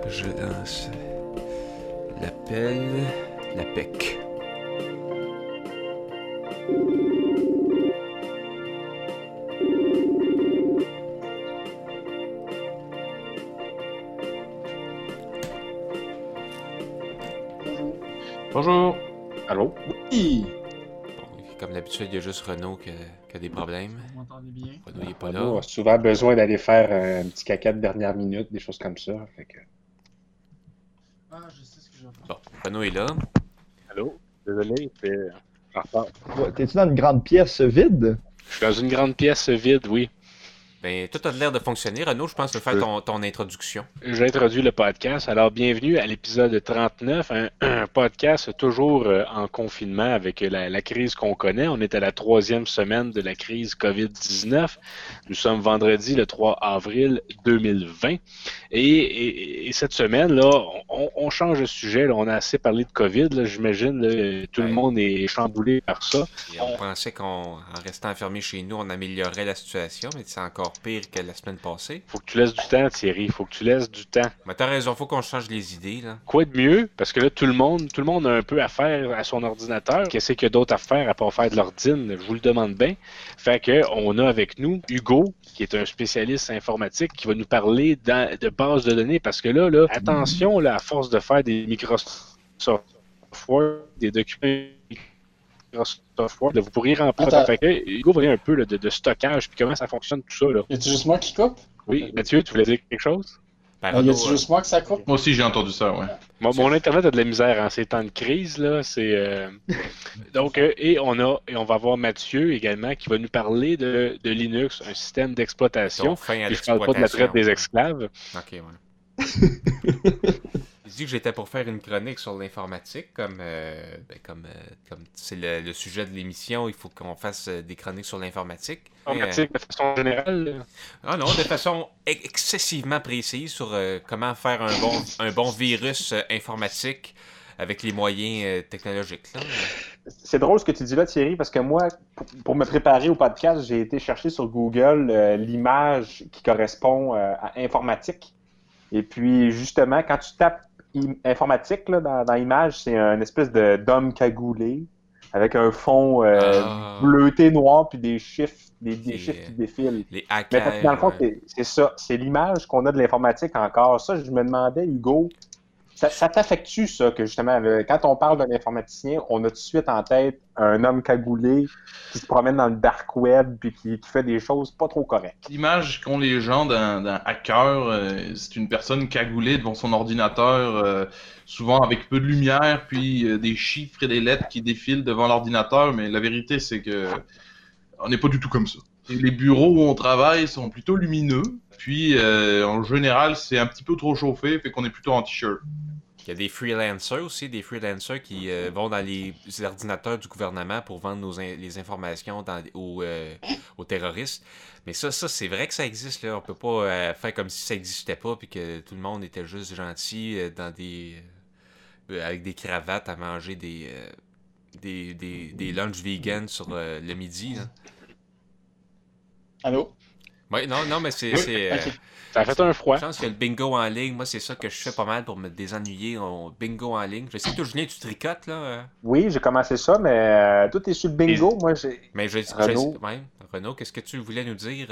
Je lance l'appel, la PEC. Bonjour. Allô? Oui. Bon, comme d'habitude, il y a juste Renaud qui a des problèmes. Vous m'entendez bien? Renaud, il est pas Renaud là. a souvent besoin d'aller faire un petit caca de dernière minute, des choses comme ça. Fait que... Ah, je sais ce que je vais faire. Bon, Renaud est là. Allô? Désolé, c'est en retard. Ouais, t'es-tu dans une grande pièce vide? Je suis dans une grande pièce vide, oui. Ben, tout a l'air de fonctionner. Renaud, je pense que tu faire ton introduction. J'introduis le podcast. Alors, bienvenue à l'épisode 39, un podcast toujours en confinement avec la crise qu'on connaît. On est à la 3e semaine de la crise COVID-19. Nous sommes vendredi, le 3 avril 2020. Et cette semaine, là, on change de sujet. Là. On a assez parlé de COVID, là, j'imagine. Là, tout le monde est chamboulé par ça. Et on pensait qu'en restant enfermé chez nous, on améliorerait la situation, mais c'est encore pire que la semaine passée. Faut que tu laisses du temps, Thierry. Faut que tu laisses du temps. Mais t'as raison, faut qu'on change les idées, là. Quoi de mieux? Parce que là, tout le monde a un peu à faire à son ordinateur. Qu'est-ce qu'il y a d'autre à faire à part faire de l'ordine? Je vous le demande bien. Fait que on a avec nous Hugo, qui est un spécialiste informatique, qui va nous parler de bases de données. Parce que là, attention, là, à force de faire des Microsoft Word, des documents Microsoft Word, là, vous pourriez remplir. Attends. Fait que Hugo va dire un peu là, de stockage, puis comment ça fonctionne tout ça. Là. Y a-tu juste moi qui coupe? Oui, Mathieu, tu voulais dire quelque chose? Ben, Y Renaud, a-tu juste moi que ça coupe? Moi aussi, j'ai entendu ça, ouais. Mon Internet a de la misère en ces temps de crise, là. C'est donc et on va avoir Mathieu également qui va nous parler de Linux, un système d'exploitation. ton fin à Et je parle pas de la traite des l'exploitation. esclaves. Ok, ouais. J'ai dit que j'étais pour faire une chronique sur l'informatique, comme c'est le sujet de l'émission, il faut qu'on fasse des chroniques sur l'informatique. Informatique de façon générale. Là. Ah non, de façon excessivement précise sur comment faire un bon virus informatique avec les moyens technologiques. Là. C'est drôle ce que tu dis là, Thierry, parce que moi, pour me préparer au podcast, j'ai été chercher sur Google l'image qui correspond à informatique. Et puis, justement, quand tu tapes informatique là, dans l'image, c'est une espèce d'homme cagoulé avec un fond bleuté noir puis des chiffres, des chiffres qui défilent. Les Mais hackers. parce que dans le fond, c'est ça. C'est l'image qu'on a de l'informatique encore. Ça, je me demandais, Hugo, ça t'affecte-tu, ça, que justement, quand on parle d'un informaticien, on a tout de suite en tête un homme cagoulé qui se promène dans le dark web puis qui fait des choses pas trop correctes. L'image qu'ont les gens d'un hacker, c'est une personne cagoulée devant son ordinateur, souvent avec peu de lumière, puis des chiffres et des lettres qui défilent devant l'ordinateur, mais la vérité, c'est que on n'est pas du tout comme ça. Et les bureaux où on travaille sont plutôt lumineux, puis en général, c'est un petit peu trop chauffé, fait qu'on est plutôt en t-shirt. Il y a des freelancers aussi, des freelancers qui vont dans les ordinateurs du gouvernement pour vendre les informations aux terroristes. Mais ça c'est vrai que ça existe, là. On peut pas faire comme si ça n'existait pas puis que tout le monde était juste gentil dans avec des cravates à manger des lunchs vegan sur le midi, là. Allô? Oui, non, mais c'est... Ok. Ça a fait un froid. Je pense qu'il y a le bingo en ligne. Moi, c'est ça que je fais pas mal pour me désennuyer. Bingo en ligne. Je sais que toi, Julien, tu tricotes, là. Oui, j'ai commencé ça, mais tout est sur le bingo. Moi, j'ai... Mais Renaud, qu'est-ce que tu voulais nous dire?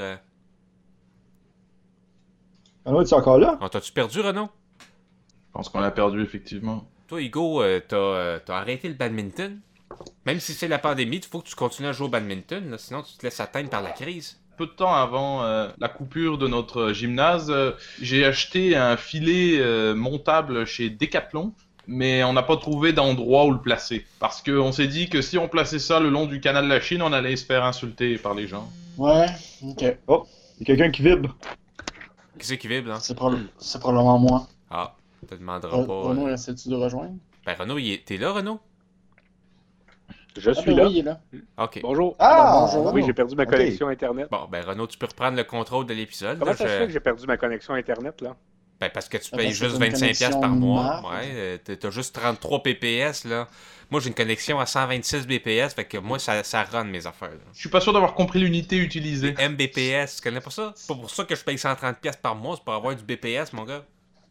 Renaud, es-tu encore là? T'as-tu perdu, Renaud? Je pense qu'on l'a perdu, effectivement. Toi, Hugo, t'as arrêté le badminton? Même si c'est la pandémie, il faut que tu continues à jouer au badminton, là, sinon tu te laisses atteindre par la crise. Peu de temps avant la coupure de notre gymnase, j'ai acheté un filet montable chez Decathlon, mais on n'a pas trouvé d'endroit où le placer. Parce qu'on s'est dit que si on plaçait ça le long du canal de la Chine, on allait se faire insulter par les gens. Ouais, ok. Oh, il y a quelqu'un qui vibre. Qui c'est qui vibre, là? C'est probablement moi. Ah, te demanderas pas. Renaud, essaie-tu de rejoindre? Ben, Renaud, t'es là, Renaud? Je suis là. Oui, il est là. Ok. Bonjour. Ah, bonjour. Oui, j'ai perdu ma Ok. connexion Internet. Bon, ben, Renaud, tu peux reprendre le contrôle de l'épisode. Comment là, ça se fait que j'ai perdu ma connexion Internet, là? Ben, parce que tu Parce payes que juste t'as une 25$ par connexion mois. marde. Ouais, t'as juste 33 PPS, là. Moi, j'ai une connexion à 126 BPS, fait que moi, ça run mes affaires, là. Je suis pas sûr d'avoir compris l'unité utilisée. MBPS, tu connais pas ça? C'est pas pour ça que je paye 130$ par mois, c'est pour avoir du BPS, mon gars.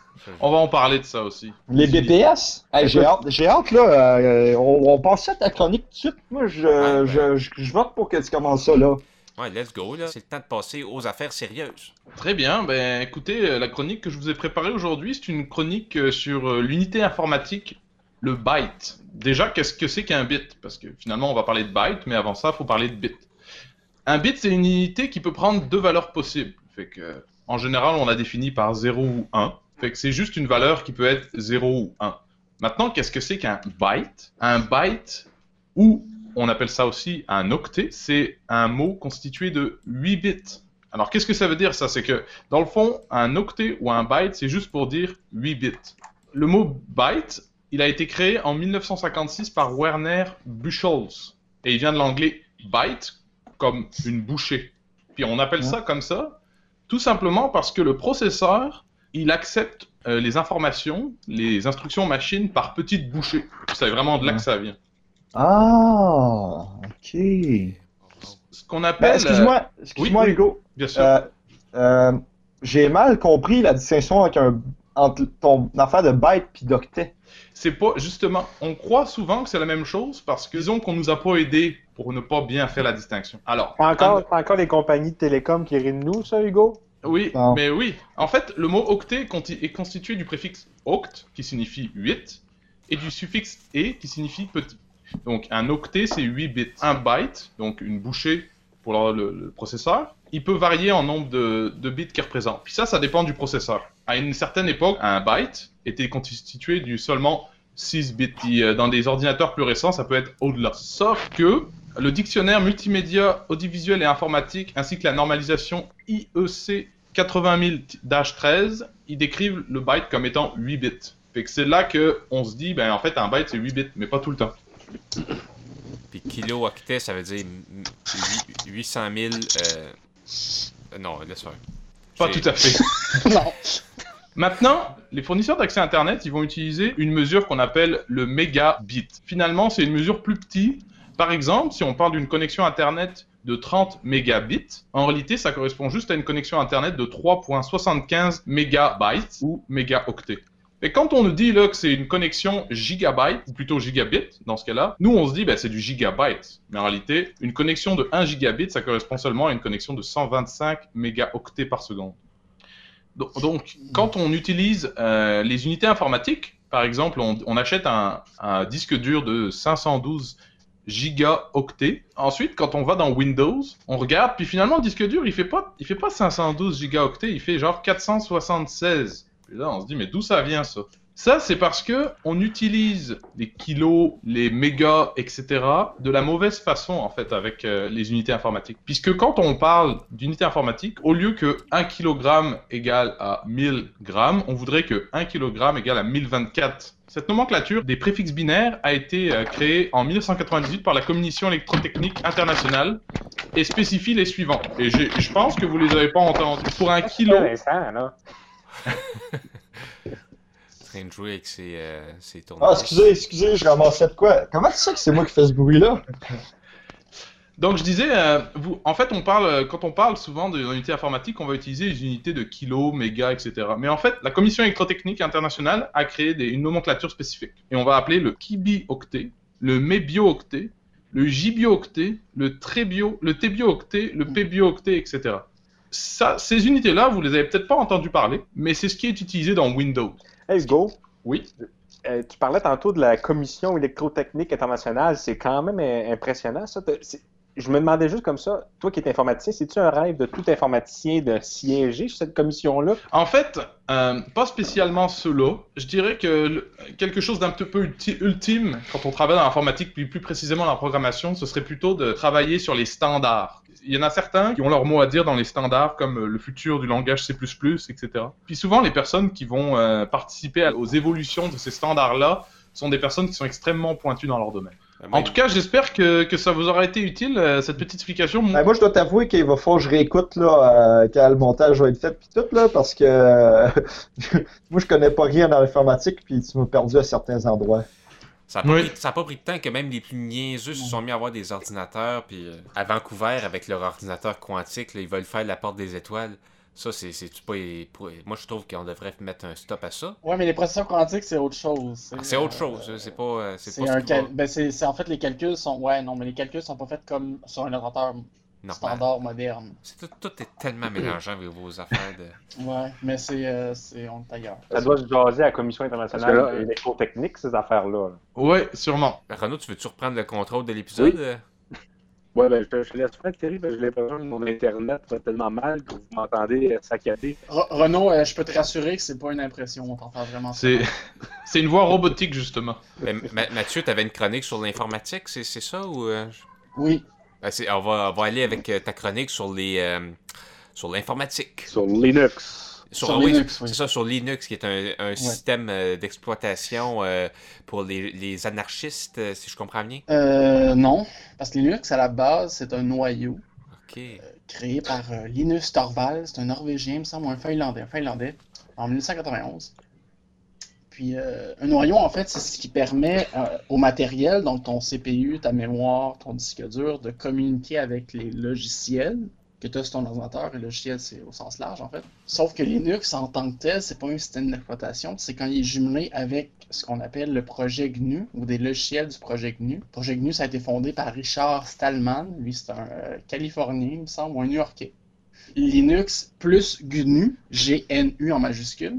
On va en parler de ça aussi. Les BPS? Hey, j'ai hâte, là. On passe à ta chronique tout de suite. Moi, je vote pour que tu commences ça, là. Ouais, let's go, là. C'est le temps de passer aux affaires sérieuses. Très bien, ben écoutez, la chronique que je vous ai préparée aujourd'hui, c'est une chronique sur l'unité informatique, le byte. Déjà, qu'est-ce que c'est qu'un bit? Parce que finalement, on va parler de byte, mais avant ça, il faut parler de bit. Un bit, c'est une unité qui peut prendre deux valeurs possibles. Fait que, en général, on la définit par 0 ou 1. Fait que c'est juste une valeur qui peut être 0 ou 1. Maintenant, qu'est-ce que c'est qu'un byte? Un byte, ou on appelle ça aussi un octet, c'est un mot constitué de 8 bits. Alors, qu'est-ce que ça veut dire, ça? C'est que, dans le fond, un octet ou un byte, c'est juste pour dire 8 bits. Le mot byte, il a été créé en 1956 par Werner Buchholz. Et il vient de l'anglais byte, comme une bouchée. Puis on appelle ça comme ça, tout simplement parce que le processeur, il accepte les informations, les instructions machines par petites bouchées. C'est vraiment de là que ça vient. Ah, ok. Ce qu'on appelle... Excuse-moi, oui, Hugo. bien sûr. J'ai mal compris la distinction entre ton affaire de byte puis d'octet. C'est pas, justement, on croit souvent que c'est la même chose parce que disons qu'on nous a pas aidé pour ne pas bien faire la distinction. Alors... Encore les compagnies de télécom qui rient de nous, ça, Hugo? Oui, Non. mais oui. En fait, le mot octet est constitué du préfixe oct, qui signifie 8, et du suffixe et, qui signifie petit. Donc, un octet, c'est 8 bits. Un byte, donc une bouchée pour le processeur, il peut varier en nombre de bits qu'il représente. Puis ça dépend du processeur. À une certaine époque, un byte était constitué du seulement 6 bits. Puis, dans des ordinateurs plus récents, ça peut être au-delà. Sauf que le dictionnaire multimédia, audiovisuel et informatique, ainsi que la normalisation IEC 80000-13, ils décrivent le byte comme étant 8 bits. Fait que c'est là qu'on se dit, ben en fait, un byte, c'est 8 bits, mais pas tout le temps. Puis kilo-octet, ça veut dire 800 000... Non, laisse faire. Pas tout à fait. Non. Maintenant, les fournisseurs d'accès Internet, ils vont utiliser une mesure qu'on appelle le mégabit. Finalement, c'est une mesure plus petite. Par exemple, si on parle d'une connexion Internet de 30 mégabits, en réalité, ça correspond juste à une connexion Internet de 3.75 mégabytes ou mégaoctets. Et quand on nous dit là que c'est une connexion gigabyte, ou plutôt gigabit, dans ce cas-là, nous on se dit ben c'est du gigabyte. Mais en réalité, une connexion de 1 gigabit, ça correspond seulement à une connexion de 125 mégaoctets par seconde. Donc, quand on utilise les unités informatiques, par exemple, on achète un disque dur de 512 gigaoctets. Ensuite, quand on va dans Windows, on regarde, puis finalement, le disque dur, il fait pas 512 gigaoctets, il fait genre 476. Et là, on se dit, mais d'où ça vient, ça? Ça, c'est parce que on utilise les kilos, les mégas, etc. de la mauvaise façon, en fait, avec les unités informatiques. Puisque quand on parle d'unité informatique, au lieu que 1 kg égale à 1000 grammes, on voudrait que 1 kg égale à 1024. Cette nomenclature des préfixes binaires a été créée en 1998 par la Commission électrotechnique internationale et spécifie les suivants. Et je pense que vous les avez pas entendus. Pour un kilo... Là. En train de jouer avec ses tournées. Ah, excusez, je ramassais de quoi? Comment tu sais que c'est moi qui fais ce bruit-là? Donc je disais, en fait, quand on parle souvent d'unités informatiques, on va utiliser les unités de kilos, mégas, etc. Mais en fait, la Commission électrotechnique internationale a créé une nomenclature spécifique. Et on va appeler le kibioctet, le mébiooctet, le gibiooctet, le tébiooctet, le pébiooctet, etc. Ces unités-là, vous les avez peut-être pas entendu parler, mais c'est ce qui est utilisé dans Windows. Hey Hugo, Oui. tu parlais tantôt de la Commission électrotechnique internationale. C'est quand même impressionnant, ça. Je me demandais juste comme ça, toi qui es informaticien, c'est-tu un rêve de tout informaticien de siéger sur cette commission-là? En fait, pas spécialement cela. Je dirais que quelque chose d'un petit peu ultime quand on travaille dans l'informatique, puis plus précisément dans la programmation, ce serait plutôt de travailler sur les standards. Il y en a certains qui ont leur mot à dire dans les standards, comme le futur du langage C++, etc. Puis souvent, les personnes qui vont participer aux évolutions de ces standards-là sont des personnes qui sont extrêmement pointues dans leur domaine. En tout cas, j'espère que ça vous aura été utile, cette petite explication. Moi, je dois t'avouer qu'il va falloir que je réécoute là, quand le montage va être fait, puis tout, là, parce que moi, je connais pas rien dans l'informatique, puis tu m'as perdu à certains endroits. Ça a pas pris de temps que même les plus niaiseux se sont mis à avoir des ordinateurs, puis à Vancouver, avec leur ordinateur quantique, là, ils veulent faire la porte des étoiles. Ça, c'est pas... Moi, je trouve qu'on devrait mettre un stop à ça. Ouais, mais les processeurs quantiques, c'est autre chose. C'est autre chose, c'est pas... C'est en fait, les calculs sont... Ouais, non, mais les calculs sont pas faits comme sur un ordinateur standard moderne. Tout est tellement mélangeant avec vos affaires de... Ouais, mais on est ailleurs. Ça doit se jaser à la Commission internationale électrotechnique, ces affaires-là. Ouais, sûrement. Renaud, tu veux-tu reprendre le contrôle de l'épisode? Oui. Ouais, ben, je te laisse faire, Thierry, parce que j'ai l'impression que mon Internet va tellement mal que vous m'entendez saccader. Renaud, je peux te rassurer que c'est pas une impression, on t'entend vraiment. C'est une voix robotique, justement. Mathieu, t'avais une chronique sur l'informatique, c'est ça ou... Oui. On va aller avec ta chronique sur sur l'informatique. Sur Linux. Sur Linux, oui. C'est ça, sur Linux, qui est un système d'exploitation pour les anarchistes, si je comprends bien. Non, parce que Linux, à la base, c'est un noyau créé par Linus Torvalds, c'est un Norvégien, il me semble, ou un Finlandais, en 1991. Puis, un noyau, en fait, c'est ce qui permet au matériel, donc ton CPU, ta mémoire, ton disque dur, de communiquer avec les logiciels que tu as sur ton ordinateur. Et le logiciel, c'est au sens large, en fait. Sauf que Linux, en tant que tel, c'est pas un système d'exploitation, c'est quand il est jumelé avec ce qu'on appelle le projet GNU, ou des logiciels du projet GNU. Le projet GNU, ça a été fondé par Richard Stallman. Lui, c'est un Californien, il me semble, ou un New-Yorkais. Linux plus GNU, G-N-U en majuscule,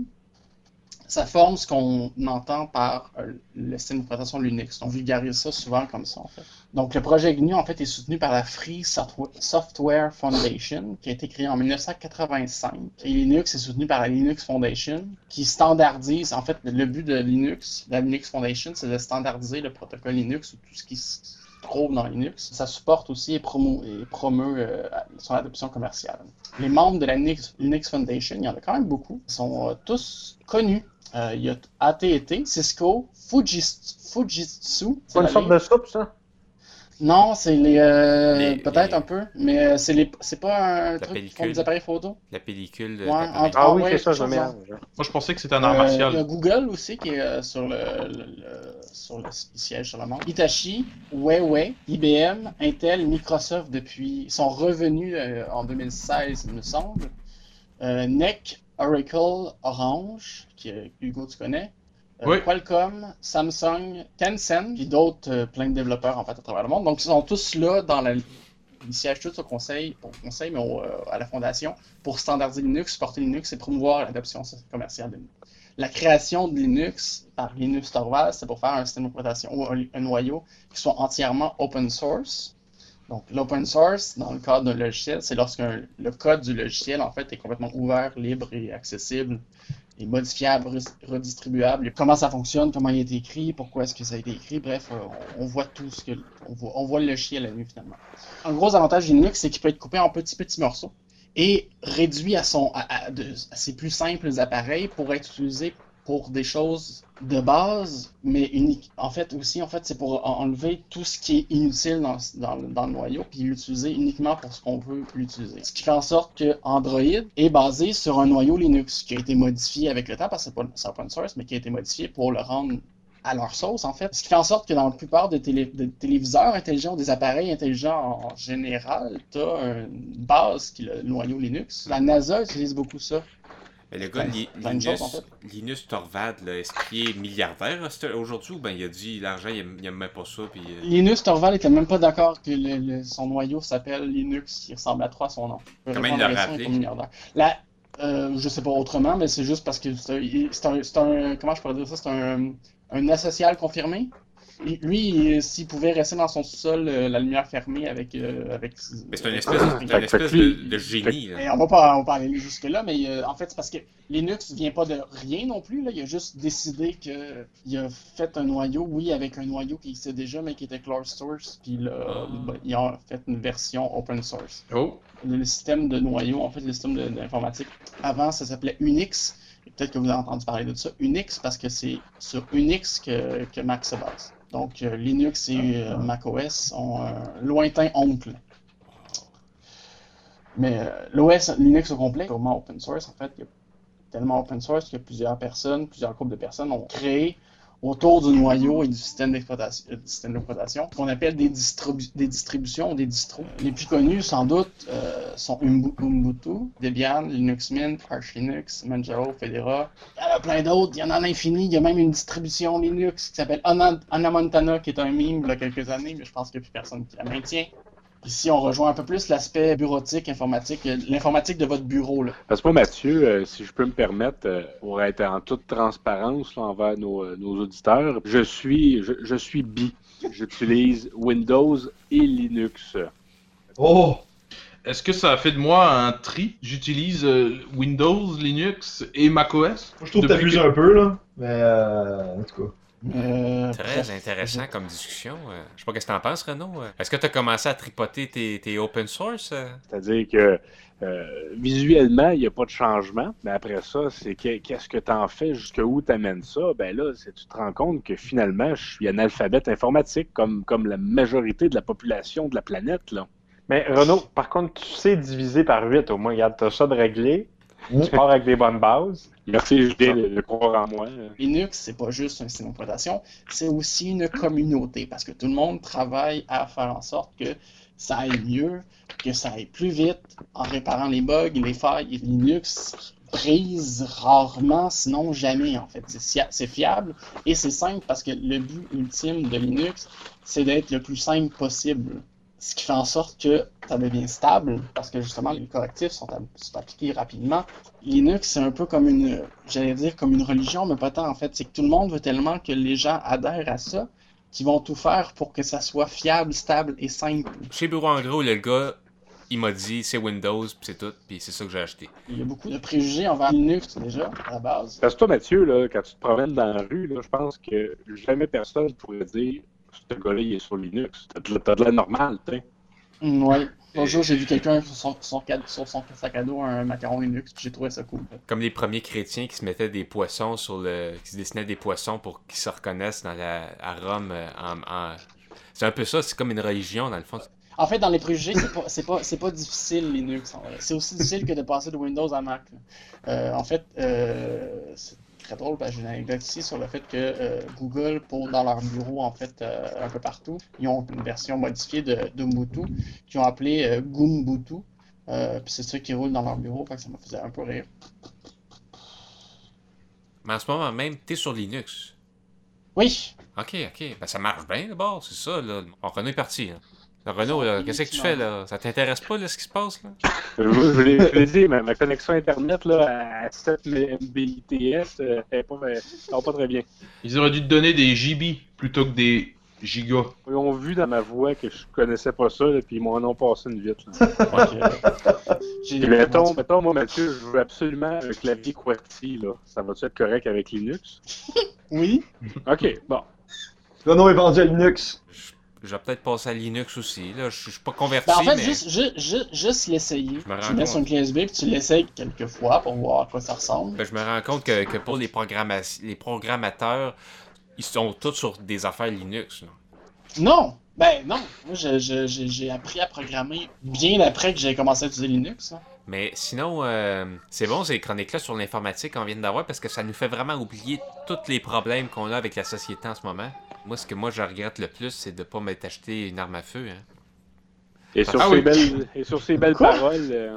ça forme ce qu'on entend par le système d'exploitation Linux. On vulgarise ça souvent comme ça, en fait. Donc, le projet GNU, en fait, est soutenu par la Free Software Foundation, qui a été créée en 1985. Et Linux est soutenu par la Linux Foundation, qui standardise, en fait, le but de Linux, la Linux Foundation, c'est de standardiser le protocole Linux ou tout ce qui se trouve dans Linux. Ça supporte aussi et promeut son adoption commerciale. Les membres de la Linux Foundation, il y en a quand même beaucoup, sont tous connus. Il y a AT&T, Cisco, Fujitsu. C'est pas une sorte de soupe, ça? Non, c'est peut-être un peu, mais c'est pas un truc qui font des appareils photo. La pellicule. Oui, c'est ça, je mélange. Moi, je pensais que c'était un art martial. Il y a Google aussi qui est sur le siège sur le monde. Hitachi, Huawei, IBM, Intel, Microsoft ils sont revenus en 2016, il me semble. NEC, Oracle, Orange, Hugo, tu connais. Oui. Qualcomm, Samsung, Tencent, puis d'autres, plein de développeurs en fait à travers le monde. Donc ils sont tous là ils siègent tous au conseil, mais à la fondation, pour standardiser Linux, supporter Linux et promouvoir l'adoption commerciale de Linux. La création de Linux par Linus Torvalds, c'est pour faire un système d'exploitation ou un noyau qui soit entièrement open source. Donc, l'open source, dans le cadre d'un logiciel, c'est lorsque le code du logiciel, en fait, est complètement ouvert, libre et accessible, et modifiable, redistribuable. Comment ça fonctionne, comment il a été écrit, pourquoi est-ce que ça a été écrit, bref, on voit tout ce que... On voit le logiciel à la nuit, finalement. Un gros avantage du Linux, c'est qu'il peut être coupé en petits morceaux et réduit à ses plus simples appareils pour être utilisé pour des choses de base, mais unique. En fait, c'est pour enlever tout ce qui est inutile dans le noyau, puis l'utiliser uniquement pour ce qu'on veut l'utiliser. Ce qui fait en sorte que Android est basé sur un noyau Linux qui a été modifié avec le temps, parce que c'est open source, mais qui a été modifié pour le rendre à leur sauce, en fait. Ce qui fait en sorte que dans la plupart des téléviseurs intelligents, des appareils intelligents en général, tu as une base qui est le noyau Linux. La NASA utilise beaucoup ça. Mais le gars, Linus Torvalds, est-ce qu'il est milliardaire aujourd'hui ou bien il a dit l'argent, il aime même pas ça? Puis, Linus Torvalds était même pas d'accord que son noyau s'appelle Linux, qui ressemble à 3 son nom. Comment il l'a rappelé? Je sais pas autrement, mais c'est juste parce que c'est un comment je pourrais dire ça? C'est un asocial confirmé. Lui, s'il pouvait rester dans son sous-sol, la lumière fermée avec... Mais c'est une espèce de génie. Et on va pas aller jusque-là, mais en fait, c'est parce que Linux vient pas de rien non plus. Là. Il a juste décidé qu'il a fait un noyau, avec un noyau qui existait déjà, mais qui était closed source, puis là, il a fait une version open source. Oh. Le système de noyau, en fait, le système d'informatique, avant, ça s'appelait Unix. Peut-être que vous avez entendu parler de ça. Unix, parce que c'est sur Unix que Mac se base. Donc, Linux et macOS ont un lointain oncle. Mais l'OS Linux au complet, c'est vraiment open source. En fait, il y a tellement open source que plusieurs groupes de personnes ont créé autour du noyau et du système d'exploitation, qu'on appelle des distributions, des distros. Les plus connus, sans doute, sont Ubuntu, Debian, Linux Mint, Arch Linux, Manjaro, Fedora. Il y en a plein d'autres, il y en a à l'infini. Il y a même une distribution Linux qui s'appelle Anna Montana, qui est un meme il y a quelques années, mais je pense qu'il n'y a plus personne qui la maintient. Ici, on rejoint un peu plus l'aspect bureautique, informatique, l'informatique de votre bureau. Là. Parce que moi, Mathieu, si je peux me permettre, pour être en toute transparence là, envers nos auditeurs, je suis bi. J'utilise Windows et Linux. Oh! Est-ce que ça a fait de moi un tri? J'utilise Windows, Linux et macOS. Moi, je trouve que t'abuses un peu, là. Mais, en tout cas. Très intéressant comme discussion. Je sais pas ce que t'en penses, Renaud. Est-ce que tu as commencé à tripoter tes open source? C'est-à-dire que visuellement, il n'y a pas de changement, mais après ça, c'est qu'est-ce que tu en fais, jusqu'où tu amènes ça? Ben là, tu te rends compte que finalement, je suis analphabète informatique, comme la majorité de la population de la planète. Là. Mais Renaud, par contre, tu sais diviser par 8, au moins, regarde, t'as ça de réglé. Tu pars avec des bonnes bases. Merci, je viens de croire en moi. Linux, c'est pas juste un système d'exploitation, c'est aussi une communauté, parce que tout le monde travaille à faire en sorte que ça aille mieux, que ça aille plus vite, en réparant les bugs, les failles. Et Linux brise rarement, sinon jamais, en fait. C'est fiable et c'est simple, parce que le but ultime de Linux, c'est d'être le plus simple possible. Ce qui fait en sorte que ça devient stable, parce que justement, les correctifs sont appliqués rapidement. Linux, c'est un peu comme une religion, mais pas tant en fait. C'est que tout le monde veut tellement que les gens adhèrent à ça, qu'ils vont tout faire pour que ça soit fiable, stable et simple. Chez Bureau en gros, le gars, il m'a dit c'est Windows, puis c'est tout, puis c'est ça que j'ai acheté. Il y a beaucoup de préjugés envers Linux déjà, à la base. Parce que toi, Mathieu, là, quand tu te promènes dans la rue, là, je pense que jamais personne ne pourrait dire ce gars-là, il est sur Linux. T'as de la normale, tu sais. Oui. Bonjour, j'ai vu quelqu'un sur son sac à dos un macaron Linux, puis j'ai trouvé ça cool. Comme les premiers chrétiens qui se mettaient des poissons qui se dessinaient des poissons pour qu'ils se reconnaissent à Rome. C'est un peu ça, c'est comme une religion dans le fond. En fait, dans les préjugés, c'est pas difficile Linux. En vrai. C'est aussi difficile que de passer de Windows à Mac. En fait, c'est très drôle, j'ai une anecdote ici sur le fait que Google, dans leur bureau, en fait, un peu partout, ils ont une version modifiée d'Ubuntu qu'ils ont appelée Gumbutu. Puis c'est ça qui roule dans leur bureau, fait que ça me faisait un peu rire. Mais en ce moment même, t'es sur Linux. Oui. Ok. Ben, ça marche bien d'abord, c'est ça, là. Bon, Renaud est parti, hein. Renaud, là, qu'est-ce que tu fais, là? Ça t'intéresse pas, là, ce qui se passe, là? Je l'ai dit, ma connexion Internet, là, à 7 Mbps, elle va pas très bien. Ils auraient dû te donner des GB plutôt que des gigas. Ils ont vu dans ma voix que je connaissais pas ça, là, puis ils m'en ont passé une vite. Mettons, moi, Mathieu, je veux absolument un clavier QWERTY, là. Ça va-tu être correct avec Linux? Oui. Ok, bon. Renaud est vendu à Linux. Je vais peut-être passer à Linux aussi. Là, je suis pas converti, Ben, en fait, mais... juste l'essayer. Tu mets sur une clé USB puis tu l'essayes quelques fois pour voir à quoi ça ressemble. Ben, je me rends compte que pour les programmateurs, ils sont tous sur des affaires Linux. Là. Non! Ben non! Moi, j'ai appris à programmer bien après que j'ai commencé à utiliser Linux. Là. Mais sinon, c'est bon ces chroniques-là sur l'informatique qu'on vient d'avoir parce que ça nous fait vraiment oublier tous les problèmes qu'on a avec la société en ce moment. Moi, ce que je regrette le plus, c'est de ne pas m'être acheté une arme à feu. Hein. Et sur ces belles paroles...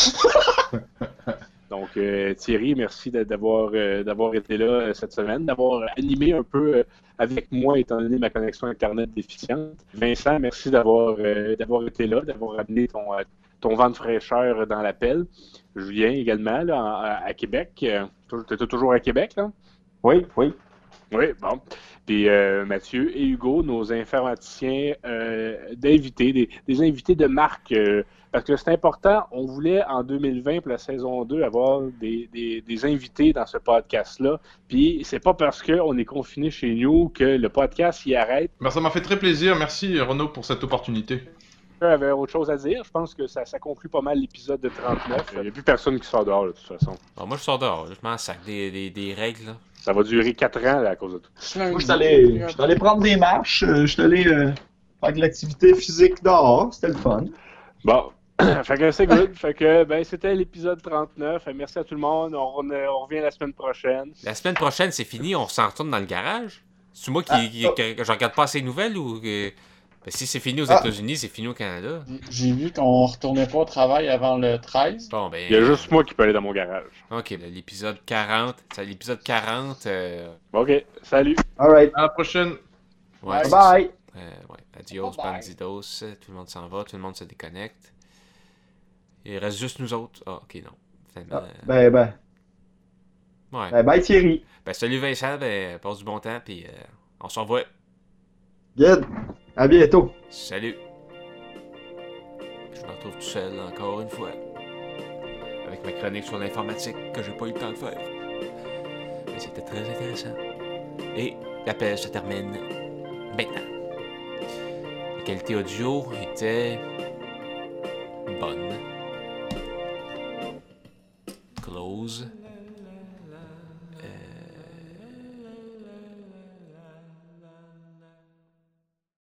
Donc, Thierry, merci d'avoir été là cette semaine, d'avoir animé un peu avec moi, étant donné ma connexion Internet déficiente. Vincent, merci d'avoir été là, d'avoir amené ton vent de fraîcheur dans l'appel. Julien également, là, à Québec. Tu es toujours à Québec, là? Oui. Oui, bon. Puis Mathieu et Hugo, nos informaticiens d'invités, des invités de marque. Parce que c'est important, on voulait en 2020 pour la saison 2 avoir des invités dans ce podcast-là. Puis c'est pas parce qu'on est confiné chez nous que le podcast y arrête. Ben, ça m'a fait très plaisir. Merci Renaud pour cette opportunité. Avait autre chose à dire. Je pense que ça conclut pas mal l'épisode de 39. Il n'y a plus personne qui sort dehors, de toute façon. Bon, moi, je sors dehors. Je m'en sac des règles. Là. Ça va durer 4 ans là, à cause de tout. Moi, je suis allé prendre des marches. Je suis allé faire de l'activité physique dehors. C'était le fun. Bon. Fait que c'est good. Fait que c'était l'épisode 39. Merci à tout le monde. On revient la semaine prochaine. La semaine prochaine, c'est fini. On s'en retourne dans le garage. C'est moi que je regarde pas assez de nouvelles ou que... Ben, si c'est fini aux États-Unis, c'est fini au Canada. J'ai vu qu'on retournait pas au travail avant le 13. Bon, ben... Il y a juste moi qui peux aller dans mon garage. Ok, ben, l'épisode 40. C'est l'épisode 40. Ok, salut. Alright. À la prochaine. Ouais, c'est Bye. ça. Ouais. Adios, Bye-bye. bandidos. Tout le monde s'en va, tout le monde se déconnecte. Il reste juste nous autres. Ah, ok, non. Finalement, ouais. Bye Thierry. Ben, salut Vincent, ben, passe du bon temps, puis on se revoit. Good. À bientôt. Salut. Je me retrouve tout seul encore une fois. Avec ma chronique sur l'informatique que j'ai pas eu le temps de faire. Mais c'était très intéressant. Et l'appel se termine maintenant. La qualité audio était bonne. Close.